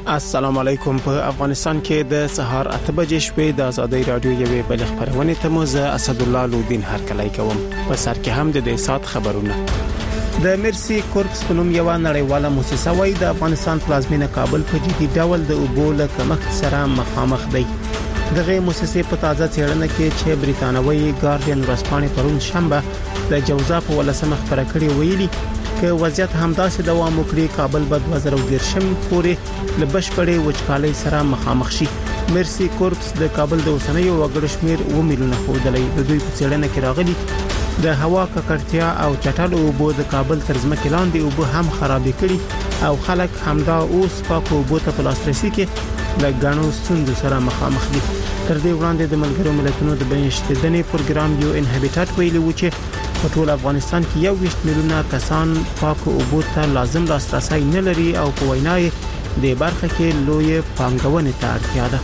السلام علیکم. په افغانستان کې د سهار 8 بجې شپې د ازادي رادیو یوې بل خبرونه ته مو زه اسد الله لودین هرکلی کوم. په سر کې هم د دې سات خبرونه. د مرسي کورپس په نوم یو نړیواله مؤسسه وای د افغانستان پلازمینه کابل په جدي ډول د اوبو له کمښت سره مخامخ دی. دغه مؤسسه په تازه څېړنه کې چې بریتانوي ګارډین ورځپاڼې پرون شنبه د جوزا په ولسمه خبره کړې ویلي که وضعیت همداسې دوام وکړي کابل به 2030 پورې له بشپړې وچکالۍ سره مخامخ شي. مرسي کورپس د کابل د اوسنیو وګړو شمیر 2 میلیونه ښودلی. د دوی په څېړنه کې راغلي د هوا ککړتیا او چټل اوبو د کابل تر ځمکې لاندې اوبه هم خرابې کړي او خلک همدا اوس پاک اوبو ته په لاسرسي کې له ګڼو ستونزو سره مخامخ دي. تر دې وړاندې د ملګرو ملتونو د بنسټیدنې پروګرام یو ان هابیټات ویلي و چې په ټول افغانستان کې 21 میلیونه کسان پاک اوبو ته لازم لاسرسي نه لري او په وینای د برخه کې لوی پانګونې ته اړتیا ده.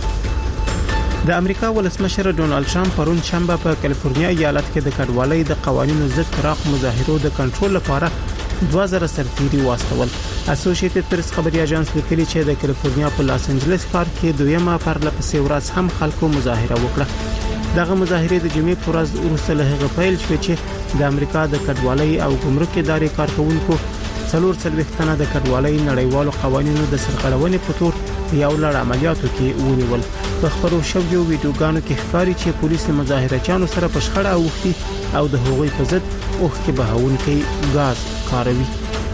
د امریکا ولسمشر ډونالد ټرمپ پرون شنبه په کالیفورنیا ایالت کې د کډوالۍ د قوانینو ضد پراخ مظاهرو د کنټرول لپاره 2000 سرتیري واستول. اسوسییټډ پریس خبري اژانس لیکلي چې د کالیفورنیا په لاس انجلس ښار کې دویمه پرلپسې ورځ هم خلکو مظاهره وکړه. دغه مظاهره د جمعې پر ورځ وروسته له هغه پیل شوه چې د امریکا د کډوالۍ او ګمرک ادارې کارکونکو 440 تنه د کډوالۍ نړیوالو قوانینو د سرغړونې په تور یو لړ عملیاتو کې ونیول. په خبرو شویو ویډیوګانو کې ښکاري چې پولیس مظاهرچیانو سره په شخړه اوښتي او د هغوی په ضد اوښکې بهونکي غاز کاروي.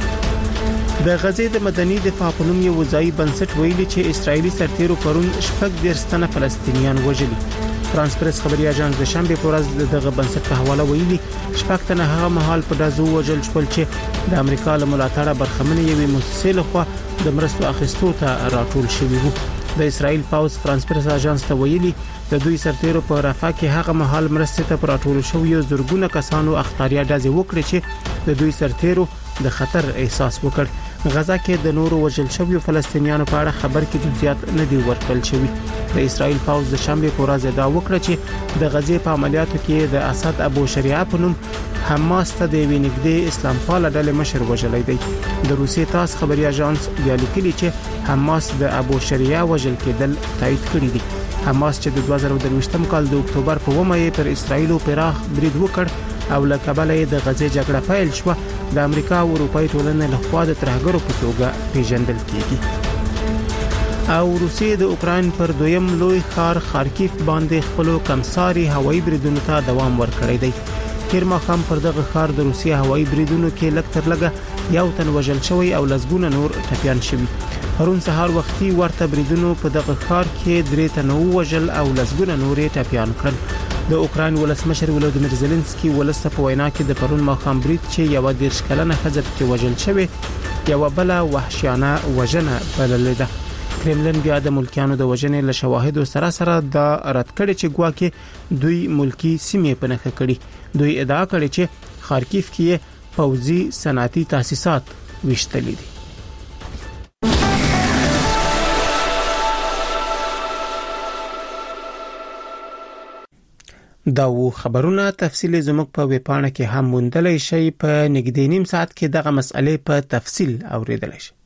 د غزې د مدني دفاع په نوم یو ځای بنسټ ویلي چې اسرایلی سرتیرو پرون 18 تنه فلسطینیان وژلي. فرانس پریس خبري اژانس د شنبه په ورځ دغه بنسټ په حواله ویلي 18 تنه هغه مهال په دازو وژل شول چې د امریکا له ملاتړه برخمنې یوې مؤسسې لخوا د مرستو اخیستو ته راټول شوی وو. د اسرایل پاوز فرانس پریس اژانس ته ویلي د دوی سرتیرو په رافع کې هغه مهال مرستې ته راټول شوی زورګونه کسانو اختیاریا ډزې وکړي چې د دوی سرتیرو د خطر احساس وکړ. غزا کې د نورو وژل شویو فلسطینیانو په اړه خبر کې جزئیات نه دی ورکړل شوی. د اسرایل پاوز د شنبه په ورځ دا وکړه چې د غزې په عملیاتو کې د اسد ابو شریعه په نوم حماس ته د وینګدې اسلام پاله ډلې مشر وژلې دی. د روسي تاس خبري اژانس بیا لیکلي چې حماس د ابو شریعه وژل کېدل تایید کړی دی. حماس چې د 2023م کال د اکتوبر په 1 پر اسرایلو پراخ برید وکړ او له کبله د غزې جګړه پیل شو د امریکا او اروپای ټولنې له خوا د ترهګرو په توګه پیژندل کیږي. او روسیې د اوکرين پر دویم لوی ښار خارکیف باندې خپل کمساري هوایي بریدونو ته دوام ورکړی دی. کیرما خام پر دغه ښار د روسیې هوایي بریدونو کې لږ تر لږه یو تن وژل شوی او لسګونه نور ټپيان شوی. پرون سهار وختي ورته بریدونو په دغه ښار کې 3 تن وژل او لسګونه نور ټپيان کړل. د اوکرين ولسمشر ولودیمیر زيلنسکي ولسته په وینا کې د پرون ماښام برید چې یو 10 کلنه ښځه کې وژل شوی یو بل وحشیانه وژنه بللې ده. کرملین بیا د ملکیانو د وژنې له شواهدو سره دا رد کړي چې ګواکې دوی ملکی سیمې په نخښه کړي. دوی ادعا کړي چې خارکیف کې پوځي صنعتي تاسیسات وشتلې دي. دا و خبرونه تفصیل زموږ په ویبپاڼه کې هم موندلای شئ. په نږدې نیم ساعت کې دغه مسئله په تفصیل اوریدلای شئ.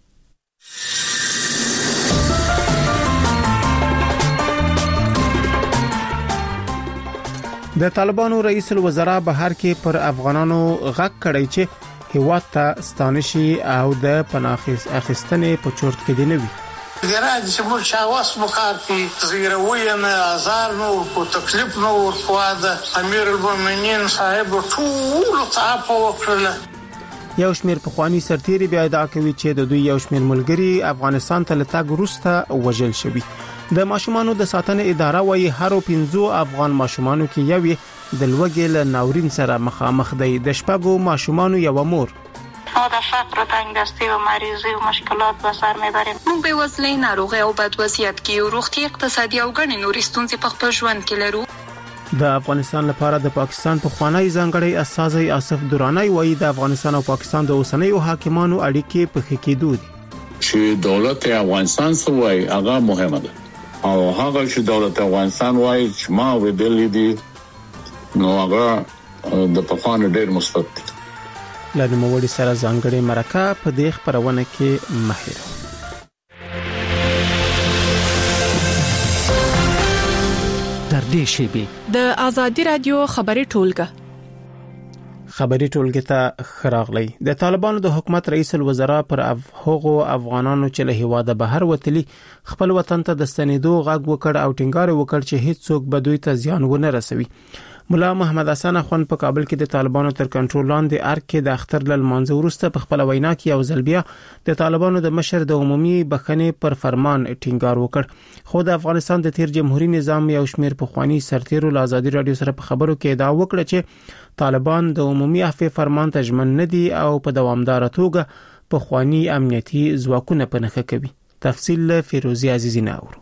د طالبانو رئیس الوزرا بهر کې پر افغانانو غږ کړی چې هیواد ته ستانشي او د پناه اخیستنې په چورت کې دی نه وي. ګراد چې موږ شاواس مخار کې زیروي نه آزار نو په تکلیف نو ورخواده امیر المؤمنین صاحب ټول تعاپو وکړل. یو شمیر پخوانی سرتیري بیا ادعا کوي چې د دوی یو شمیر ملګری افغانستان ته لټاګ وروسته وژل شوی. د ماشومانو د ساتنې اداره وايي هر 15 افغان ماشومانو کې یو د لوګي له ناورین سره مخامخ دی. د شپږو ماشومانو یو مور د فقر او تنګدستي او مریضي او مشکلات به سر میبریم. موږ به وسلې ناروغي او بد وضعیت کې روغتي اقتصادي او ګڼې نورې ستونزې په خپل ژوند کې لرو. د افغانستان لپاره د پاکستان پخوانی ځانګړی استازی آصف درانی وایي د افغانستان او پاکستان د اوسنیو حاکمانو اړیکې په ښه کېدو دي. چې دولت افغانستان سوی هغه مهمه ده او هغه چې دولت افغانستان وایي چې ما ودلې دي نو هغه د پخوانو ډېر مثبت دي. لنوموړي سره ځانګړي مرکه په دې خبرونه کې ماهر. نږدې شي. د آزادي رادیو خبري ټولګه خبري ټولګه ته خراغلی. د طالبانو د حکومت رئیس الوزرا پر هغو افغانانو چې له هیواده بهر وتلي خپل وطن ته د ستنېدو غږ وکړ او ټینګار وکړ چې هیڅ څوک به دوی ته زیان ونه رسوي. مولا محمد حسن اخوند په کابل کې د طالبانو تر کنټرول لاندې ارګ کې د اختر لمانځه وروسته په خپل وینا کې یو ځل بیا د طالبانو د مشر د عمومي بخښنې پر فرمان ټینګار وکړ. خو د افغانستان د تیر جمهوریت نظام یو شمیر پخوانی سرتیرو له آزادي رادیو سره په خبرو کې ادعا وکړه چې طالبان د عمومي عفو فرمان ته ژمن نه دي او په دوامدار توګه پخوانی امنیتي ځواکونه پنهخه کوي. تفصیل فیروزی عزیزی ناور.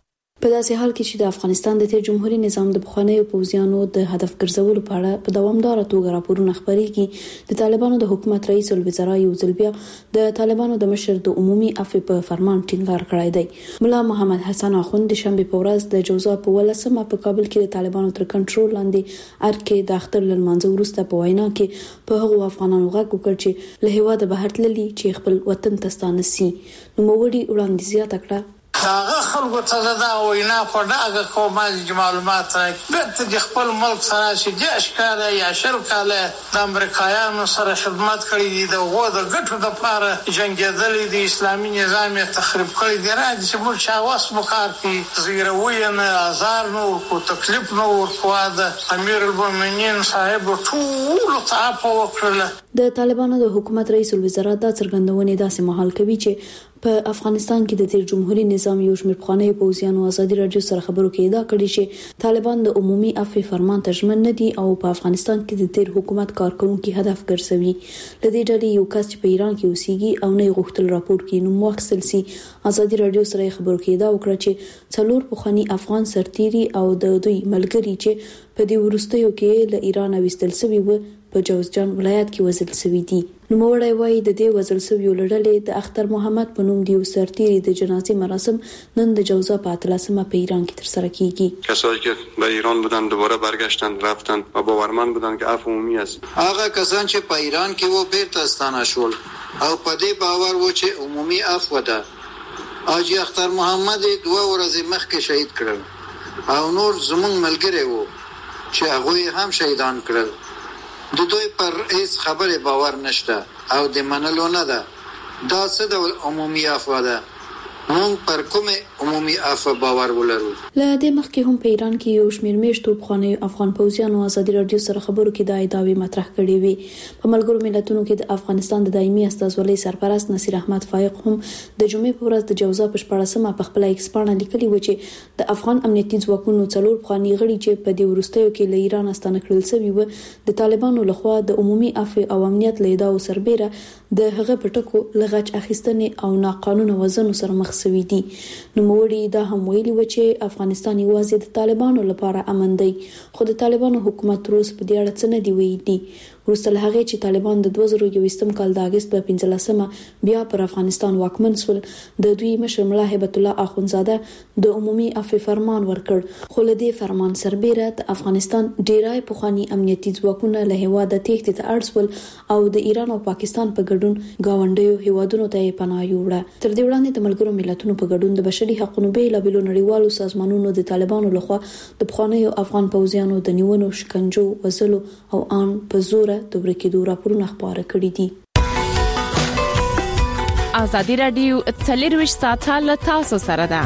په داسې حال کې چې د افغانستان د تیر جمهوریت نظام د پخوانیو پوځیانو د هدف ګرځولو په اړه په دوامدار توګه راپورونه خپرېږي، د طالبانو د حکومت رئیس الوزرا یو ځل بیا د طالبانو د مشر د عمومي عفو په فرمان ټینګار کړی دی. مولا محمد حسن اخوند د شنبه په ورځ د جوزا په 18مه په کابل کې د طالبانو تر کنټرول لاندې ارګ کې د اختر لمانځه وروسته په وینا کې په هغو افغانانو غږ وکړ چې له هیواده بهر تللي چې خپل وطن ته ستانه سي. نوموړي وړاندیز زیاته کړه هغه خلکو ته دا وینا په ډاګه کومه معلومات راکړي چې خپل ملک سره چې د اشکاله یا شل کاله د امریکایانو سره خدمت کړی دي، د غو د ګټو د لپاره جنگیدلې دي، اسلامي نظام تخریب کړی دی، راځي چې موږ شاواس مخار کی زیروی نه آزار نو کو تکلیف نو ورکوا د امیر المؤمنین صاحب ټول تعاپو وکړه. د طالبانو د حکومت رئیس الوزرا د څرګندونې داسې مهال کوي چې په افغانستان کې د تیر جمهوریت نظام یو شمېر پخوانیو پوځیانو آزادي رادیو سره خبرو کې ادعا کړې چې طالبان د عمومي عفو فرمان ته ژمن نه دي او په افغانستان کې د تیر حکومت کارکونکو هدف ګرځوي. لدې ډلې یو کس چې په ایران کې اوسېږي او نه غوښتل راپور کې نوم واخیستل سي، آزادي رادیو سره خبرو کې ادعا وکړه چې څلور پخوانی افغان سرتیري او د دوی ملګري چې په دې وروستیو کې له ایران وستل شوي و په جوزجان ولایت کې وژل شوي دي. نوموړی وایي د دې وژل شویو له ډلې د اختر محمد په نوم دیو سرتیري د جنازې مراسم نن د جوزا په 18مه په ایران کې ترسره کیږي. کسایی که به ایران بودن دوباره برگشتند رفتند و باورمند بودند که عفو عمومی است. هغه کسان چې په ایران کې وو بیرته ستانه شول او په دې باور وو چې عمومي عفو ده. حاجی اختر محمد 2 ورځې مخکې شهید کړل او نور زموږ ملګري وو چې هغه هم شهیدان کړل. د دوی پر هیڅ خبره باور نشته او د منلو نه ده. دا څه ډول عمومي عفو ده؟ مونږ پر کومه عمومي عفو باور ولرو؟ له دې مخکې هم په ایران کې یو شمېر میشتو پخوانیو افغان پوځیانو آزادي رادیو سره خبرو کې د ادعاوې مطرح کړې وي. په ملګرو ملتونو کې د افغانستان د دایمي استازولۍ سرپرست نصیر احمد فائق هم د جمعې په ورځ د جوزا په 14مه په خپل ایکس باندې لیکلي و چې د افغان امنیتي ځواکونو څلور پخوانی غړي چې په دې وروستیو کې له ایران استانه کړل شوي و د طالبانو لخوا د عمومي عفو او امنیت له ادعاو سربېره د هغه پټکو لغچ اخیستنې او ناقانونه وزن سره مخ شوي دي. نوموړي دا هم ویلي و چې افغانستان یوازې د طالبانو لپاره امن دی، خو د طالبانو حکومت روس په دې اړه څه نه دی ویلي. وروسته له هغې چې طالبان د 2021 کال د اگست په 15مه بیا پر افغانستان واکمن شول، د دوی مشر ملا هیبت الله اخونزاده د عمومي عفو فرمان ورکړ، خو له دې فرمان سربېره د افغانستان ډیرای پخوانی امنیتي ځواکونه له هیواده تېښتې ته اړ شول او د ایران او پاکستان په ګډون گاونډیو هیوادونو ته پناه یووړه. تر دې وړاندې د ملګرو ملتونو په ګډون د بشري حقوقو بیلابېلو نړیوالو سازمانونو د طالبانو لخوا د پخوانیو افغان پوځیانو د نیونو، شکنجو، وژلو او ان په زور د ورکېدو راپورونه خپاره کړي دي. آزادي رادیو 24 ساعته له تاسو سره ده.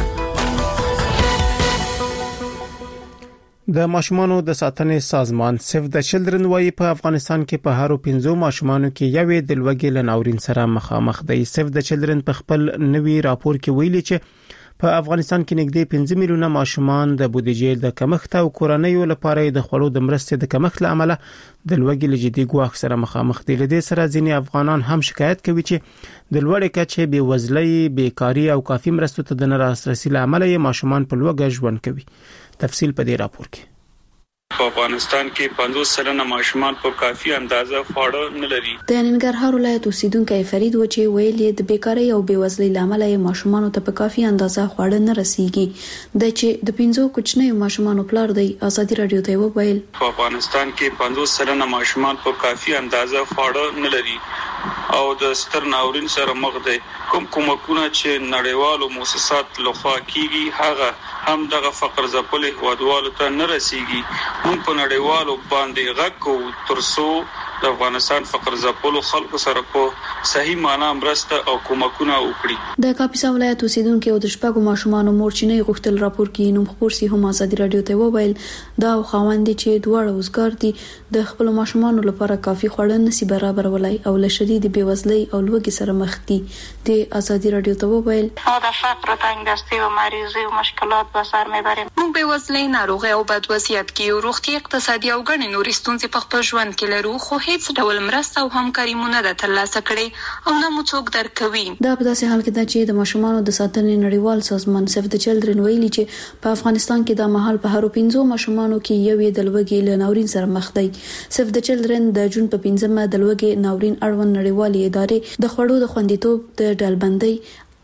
د ماشومانو د ساتنې سازمان سیف د چلډرن وايي په افغانستان کې په هرو 15 ماشومانو کې یوې د لوږې له ناورین سره مخامخ دی. سیف د چلډرن په خپل نوي راپور کې ویلي چې په افغانستان کې نږدې 15 میلیونه ماشومان د بودیجې د کمښت او کورنۍ لپاره د خوړو د مرستې د کمښت له امله د لوږې له جدي ګواښ سره مخامخ دي. له دې سره ځینې افغانان هم شکایت کوي چې د لوړې کچې بېوزلۍ، بیکاری او کافي مرستو ته د نه لاسرسي له امله ماشومان په لوږه ژوند کوي. تفصیل په دې راپور کې. په افغانستان کې 50% ماشومان په کافي اندازه خواړه نه لري. د ننګرهار ولایت اوسیدونکو فرید و چې ویلي د بیکاری او بېوزلۍ لامل ماشومان ته په کافي اندازه خواړه نه رسیږي. د چې د 15 کوچنیو ماشومان پلار دی آزادي رادیو ته وویل په افغانستان کې 50% ماشومان په کافي اندازه خواړه نه لري او د ستر ناورین سره مخ دي. کوم کومکونه چې نړیوالو مؤسسات لخوا کیږي هغه هم دغه فقر ځپل هوادوالو ته نه رسیږي. موږ په نړیوالو باندې غږ کوو ترڅو د افغانستان فقر ځپلو خلکو سره په صحیح معنا مرسته او کومکونه وکړي. د کاپیسا ولایت اوسیدونکو او د شپږو ماشومان مورچینه غوښتل راپور کې نوم خبر سي هم ازادي رادیو ته وویل دا خواوند چې دواړه وزګار دي د خپل ماشومان لپاره کافي خوړن نسی برابر ولای او له شدید بیوزلۍ او لوږې سره مخ دي. د ازادي رادیو ته وویل دا فقر تنگ دستی و مریضی و مشکلات به سر میبریم. موږ بیوزلۍ ناروغي او بد وضعیت کې روغتي اقتصادي او ګڼې نورې ستونزې په خپل ژوند کې لرو خو هیڅ ډول مرسته او همکاري مونږ نه ترلاسه کړې او نه مو څوک درکوي. دا په داسې حال کې ده چې د ماشومانو د ساتنې نړیوال سازمان سیف د چلډرن ویلي چې په افغانستان کې د مهال په هرو 15 ماشومانو کې یو د لوږې له ناورین سره مخ دی. سیف د چلډرن د جون په 15مه د لوږې ناورین اړوند نړیوالې ادارې د خوړو د خوندیتوب د ډلبندۍ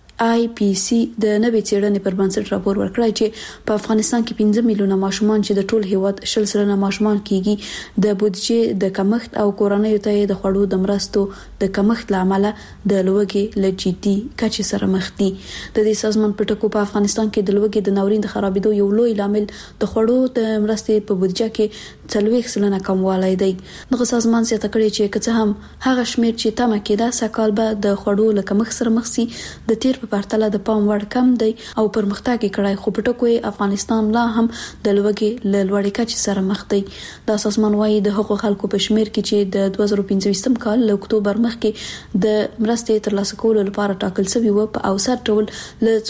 IPC د نوې څېړنې پر بنسټ راپور ورکړی چې په افغانستان کې 15 میلیونه ماشومان چې د ټول هیواد 10% ماشومان کېږي د بودیجې د کمښت او کورنیو ته د خوړو د مرستو د کمښت لامل د لوږې له جدي کچې سره مخ دي. د دې سازمان په ټکو په افغانستان کې د لوږې د ناورین د خرابېدو یو لوی لامل د خوړو د مرستې په بودیجه کې 40% کموالی دی. دغه سازمان زیاته کړې چې که څه هم هغه شمیر چې تمه کېده سکهال به د خوړو له کمښت سره مخ سي د تیر پرتله د پام وړ کم دی او پرمختګ کړای خو په ټکو افغانستان لا هم د لوږې له لوړې کچې سره مخ دی. دا سازمان وايي د حقوق خلکو په شمیر کې چې د 2015 کال له اکتوبر مخکې د مرستې ترلاسه کولو لپاره ټاکل شوی و په اوسط ډول له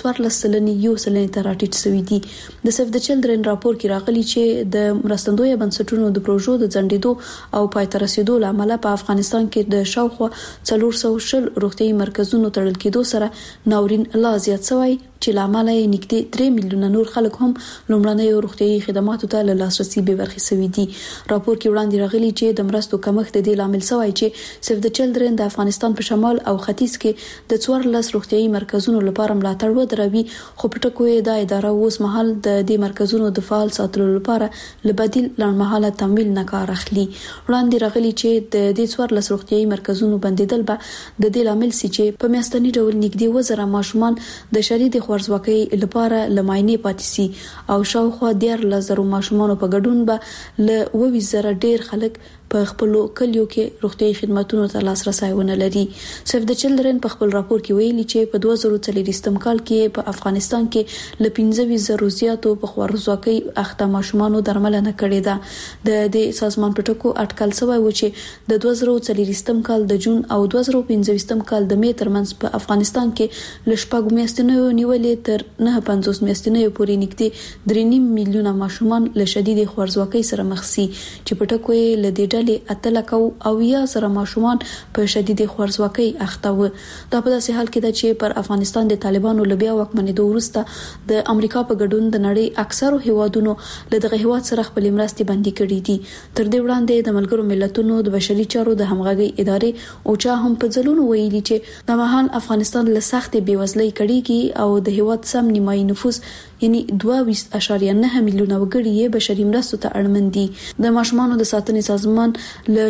14% ته راټیټ شوی دی. د سیف د چلډرن راپور کې راغلی چې د مرستندوی بنسټونو د پروژو د ځنډېدو او پای ته رسیدو لامل په افغانستان کې د شاوخوا 400 روغتيایي مرکزونو تړل کېدو سره ناورین لا زیات شوی چې لامل یې نږدې 3 میلیونه نور خلک هم لومړنۍ روغتيایي خدماتو ته له لاسرسي به برخې شوي دي. راپور کې وړاندې راغلي چې د مرستو کمښت د لامل شوی چې سیف د چلډرن د افغانستان په شمال او ختیځ کې د 14 روغتيایي مرکزونو لپاره ملاتړ ودروي خو په ټکو یې د اداره اوس مهال د دې مرکزونو د فعال ساتلو لپاره لبدیل لړمحاله تمویل نه کار اخلي. وړاندې راغلي چې د دې 14 روغتيایي مرکزونو بندیدل به د دې لامل سي چې په میاشتني ډول نږدې 1000 ماشومان د شدید خوارځواکۍ لپاره لماینې پاتې سي او شاوخوا 10000 ماشومان په ګډون به له 20000 ډیر خلک په خپل کلیو کې روغتيایي خدماتو ته لاسرسي ونه لري. سیف د چلډرن په خپل راپور کې ویلي چې په 2023 کال کې په افغانستان کې له 15000 زیاتو په خوارځواکۍ اخته ماشومانو درملنه کړې ده. د دې سازمان په ټکو اټکل شوی و چې د 2023 کال د جون او 2025 کال د می ترمنځ په افغانستان کې ل شپږ میاشتنو نیولې تر 950 میاشتنو پورې نږدې 3.5 میلیونه ماشومان له شدید خوارځواکۍ سره مخ سي چې په ټکو یې له دې اتلکو او یا سره ماشومان په شدید خوارځواکۍ اخته و. دا په داسې حال کې ده چې پر افغانستان د طالبانو لبیا واکمنېدو وروسته د امریکا په ګډون د نړۍ اکثرو هیوادونو له دغه هیواد سره خپل مرستې بندي کړې دي. تر دې وړاندې د ملګرو ملتونو د بشري چارو د همغږي ادارې اوچا هم په ځلونو ویلي چې د مهال افغانستان له سخت بیوزلۍ کړيږي او د هیواد سم نیمایي نفوس یعنی 22.9 میلیونه وګړي بشري مرستو ته اړمن دي. د ماشومانو د ساتنې سازمان له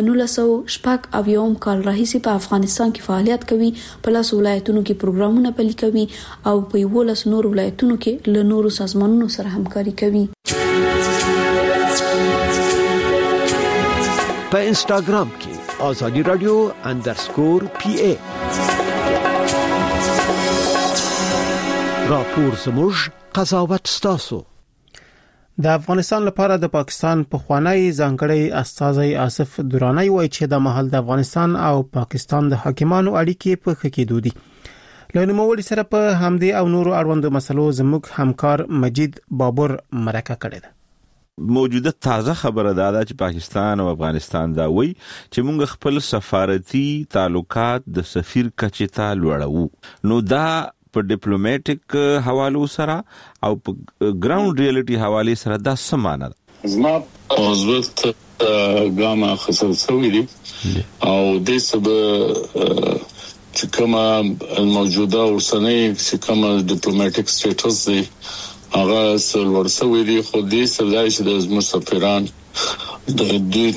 1980 کال راهیسې په افغانستان کې فعالیت کوي. په لاس ولایتونو کې پروګرامونه پلي کوي او په 11 نور ولایتونو کې له نورو سازمانونو سره همکاري کوي. په انستګرام کې آزادی رادیو _PA راپور زموږ قضاوت ستاسو. د افغانستان لپاره د پاکستان پخوانی ځانګړی استازی آصف درانی وایي چې د مهال د افغانستان او پاکستان د حاکمانو اړیکې په ښه کېدو دي. له نوموړي سره په همدې او نورو اړوندو مسلو زموږ همکار مجید بابر مرکه کړې ده. موجوده تازه خبره ده چې پاکستان او افغانستان دا وایي چې موږ خپل سفارتي تعلقات د سفیر کچې ته لوړو. نو دا په ډیپلوماټیک حوالو سره او په ګراوند ریالټي حواله سره دا سمانه ده. زما اوزوت ګاما خسر سوي دي او د سبب چې کومه موجوده ورسنۍ چې کومه ډیپلوماټیک سټیټس دی هغه سر ورسوي دي خو دې سره چې د مسافران د دې